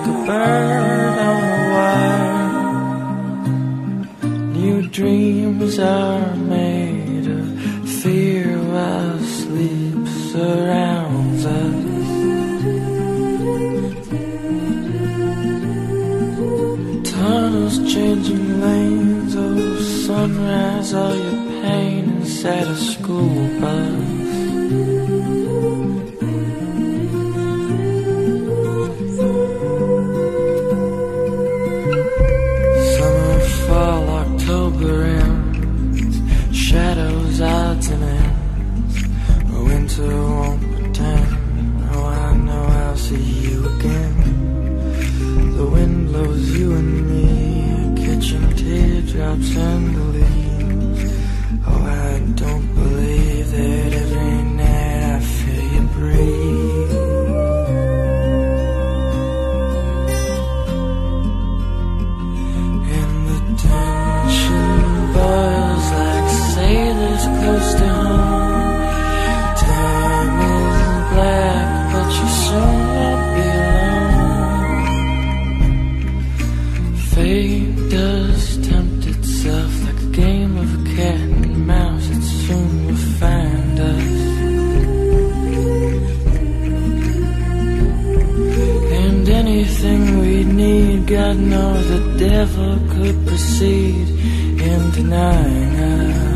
like a bird on a wire. New dreams are made of fear while sleep surrounds us. Tunnels changing lanes, oh sunrise, all your pain inside a school bus. Summer, fall, October ends, shadows, odds and ends. Winter won't pretend, oh I know I'll see you again. The wind blows you and me, catching teardrops and the leaves. Oh, I don't believe that every night I feel you breathe. And the tension boils like sailors close to home. Time is black, but you soon won't be alone. Fate does tempt itself like a game of cat and mouse. It soon will find us. And anything we need, God knows the devil could proceed in denying us.